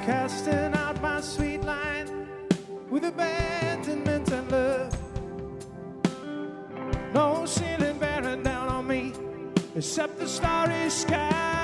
casting out my sweet line with abandonment and love. No ceiling bearing down on me except the starry sky.